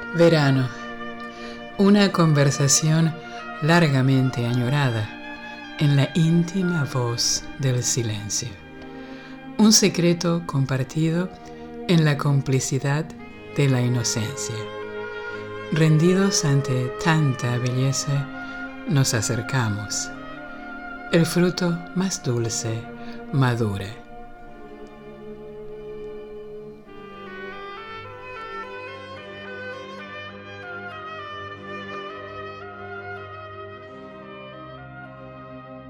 Verano. Una conversación largamente añorada en la íntima voz del silencio. Un secreto compartido en la complicidad de la inocencia. Rendidos ante tanta belleza, nos acercamos. El fruto más dulce madura.